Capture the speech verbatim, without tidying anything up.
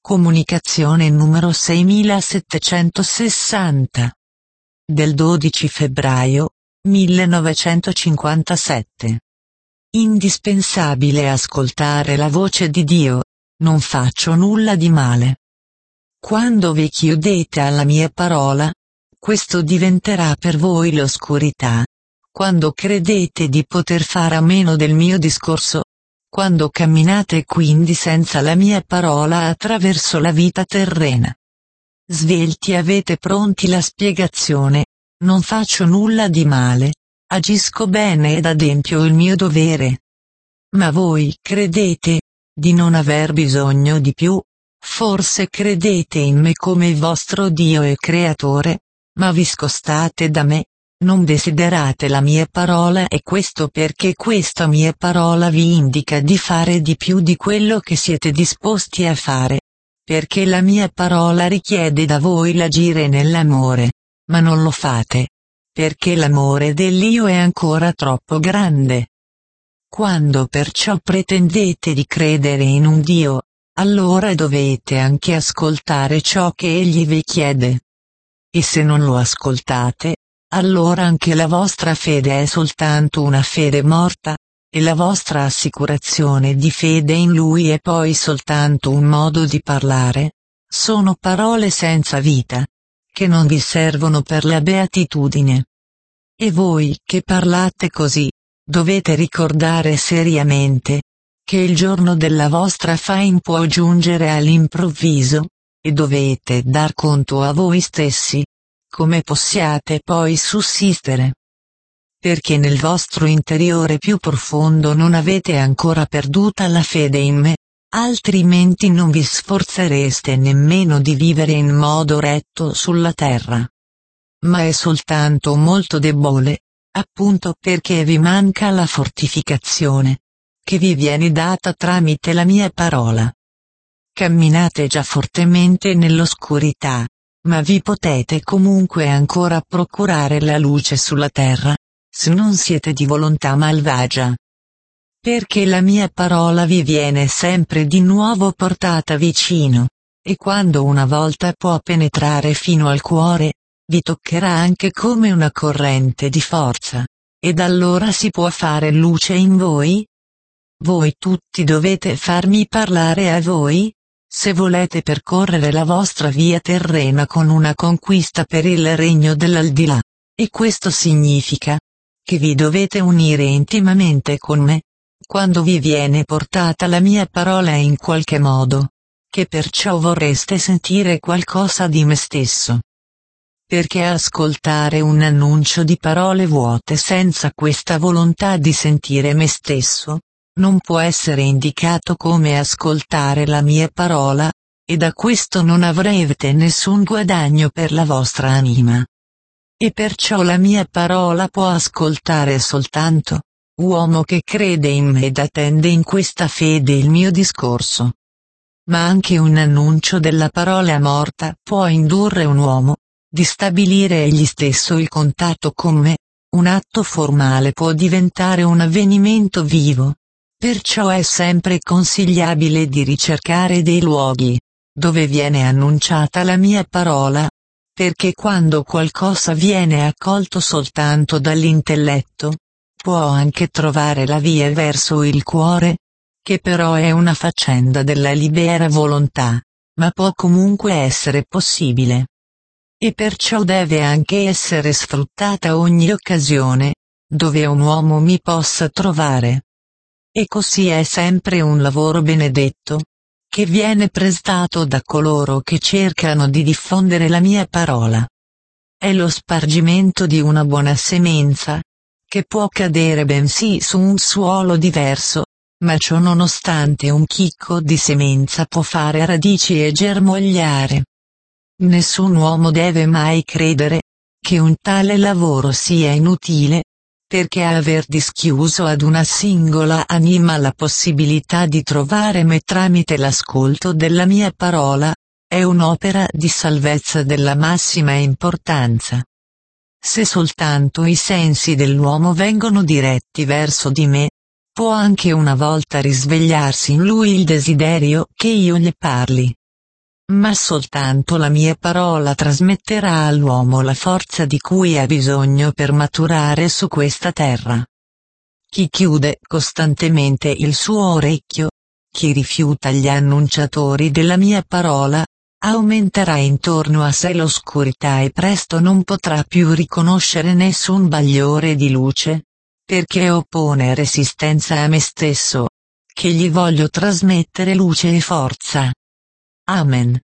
Comunicazione numero seimilasettecentosessanta. Del dodici febbraio millenovecentocinquantasette. Indispensabile ascoltare la voce di Dio, non faccio nulla di male. Quando vi chiudete alla mia parola, questo diventerà per voi l'oscurità. Quando credete di poter fare a meno del mio discorso, quando camminate quindi senza la mia parola attraverso la vita terrena. Svelti avete pronti la spiegazione, non faccio nulla di male, agisco bene ed adempio il mio dovere. Ma voi credete di non aver bisogno di più, forse credete in me come il vostro Dio e Creatore, ma vi scostate da me. Non desiderate la mia parola e questo perché questa mia parola vi indica di fare di più di quello che siete disposti a fare. Perché la mia parola richiede da voi l'agire nell'amore, ma non lo fate. Perché l'amore dell'Io è ancora troppo grande. Quando perciò pretendete di credere in un Dio, allora dovete anche ascoltare ciò che Egli vi chiede. E se non lo ascoltate, allora anche la vostra fede è soltanto una fede morta, e la vostra assicurazione di fede in Lui è poi soltanto un modo di parlare, sono parole senza vita, che non vi servono per la beatitudine. E voi che parlate così, dovete ricordare seriamente, che il giorno della vostra fine può giungere all'improvviso, e dovete dar conto a voi stessi, come possiate poi sussistere. Perché nel vostro interiore più profondo non avete ancora perduta la fede in me, altrimenti non vi sforzereste nemmeno di vivere in modo retto sulla terra. Ma è soltanto molto debole, appunto perché vi manca la fortificazione, che vi viene data tramite la mia parola. Camminate già fortemente nell'oscurità, ma vi potete comunque ancora procurare la luce sulla terra, se non siete di volontà malvagia. Perché la mia parola vi viene sempre di nuovo portata vicino, e quando una volta può penetrare fino al cuore, vi toccherà anche come una corrente di forza, ed allora si può fare luce in voi? Voi tutti dovete farmi parlare a voi? Se volete percorrere la vostra via terrena con una conquista per il regno dell'aldilà, e questo significa che vi dovete unire intimamente con me, quando vi viene portata la mia parola in qualche modo, che perciò vorreste sentire qualcosa di me stesso. Perché ascoltare un annuncio di parole vuote senza questa volontà di sentire me stesso, non può essere indicato come ascoltare la mia parola, e da questo non avrete nessun guadagno per la vostra anima. E perciò la mia parola può ascoltare soltanto uomo che crede in me ed attende in questa fede il mio discorso. Ma anche un annuncio della parola morta può indurre un uomo di stabilire egli stesso il contatto con me, un atto formale può diventare un avvenimento vivo. Perciò è sempre consigliabile di ricercare dei luoghi dove viene annunciata la mia parola, perché quando qualcosa viene accolto soltanto dall'intelletto, può anche trovare la via verso il cuore, che però è una faccenda della libera volontà, ma può comunque essere possibile. E perciò deve anche essere sfruttata ogni occasione, dove un uomo mi possa trovare. E così è sempre un lavoro benedetto, che viene prestato da coloro che cercano di diffondere la mia parola. È lo spargimento di una buona semenza, che può cadere bensì su un suolo diverso, ma ciò nonostante un chicco di semenza può fare radici e germogliare. Nessun uomo deve mai credere che un tale lavoro sia inutile, perché aver dischiuso ad una singola anima la possibilità di trovare me tramite l'ascolto della mia parola, è un'opera di salvezza della massima importanza. Se soltanto i sensi dell'uomo vengono diretti verso di me, può anche una volta risvegliarsi in lui il desiderio che io gli parli. ma soltanto la mia parola trasmetterà all'uomo la forza di cui ha bisogno per maturare su questa terra. Chi chiude costantemente il suo orecchio, chi rifiuta gli annunciatori della mia parola, aumenterà intorno a sé l'oscurità e presto non potrà più riconoscere nessun bagliore di luce, perché oppone resistenza a me stesso, che gli voglio trasmettere luce e forza. Amen.